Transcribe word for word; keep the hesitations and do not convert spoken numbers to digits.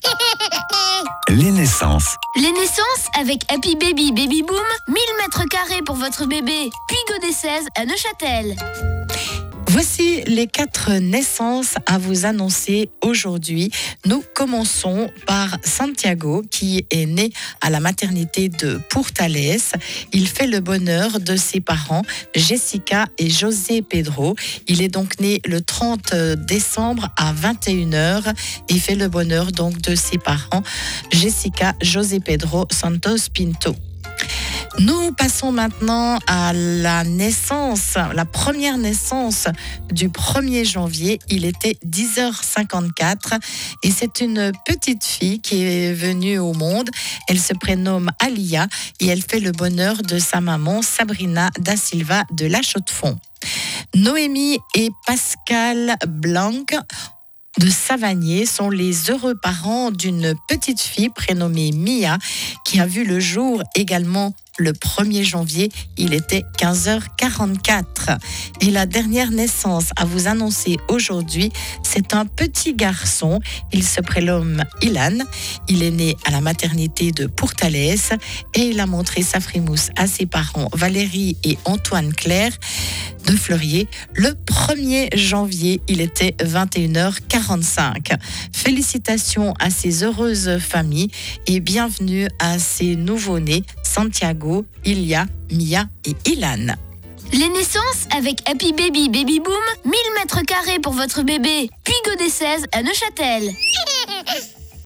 Les naissances. Les naissances avec Happy Baby Baby Boom, mille mètres carrés pour votre bébé, puis Godet seize à Neuchâtel. Voici les quatre naissances à vous annoncer aujourd'hui. Nous commençons par Santiago, qui est né à la maternité de Portales. Il fait le bonheur de ses parents, Jessica et José Pedro. Il est donc né le trente décembre à vingt et une heures et fait le bonheur donc de ses parents, Jessica, José Pedro Santos Pinto. Nous passons maintenant à la naissance, la première naissance du premier janvier. Il était dix heures cinquante-quatre et c'est une petite fille qui est venue au monde. Elle se prénomme Alia et elle fait le bonheur de sa maman Sabrina da Silva de La Chaux-de-Fonds. Noémie et Pascal Blanc de Savagnier sont les heureux parents d'une petite fille prénommée Mia qui a vu le jour également le premier janvier. Il était quinze heures quarante-quatre. Et la dernière naissance à vous annoncer aujourd'hui, c'est un petit garçon. Il se prénomme Ilan. Il est né à la maternité de Portales et il a montré sa frimousse à ses parents Valérie et Antoine Claire de Fleurier le premier janvier. Il était vingt et une heures quarante-cinq. Félicitations à ces heureuses familles et bienvenue à ces nouveaux-nés Santiago, Ilia, Mia et Ilan. Les naissances avec Happy Baby Baby Boom, mille mètres carrés pour votre bébé, puis Godet seize à Neuchâtel.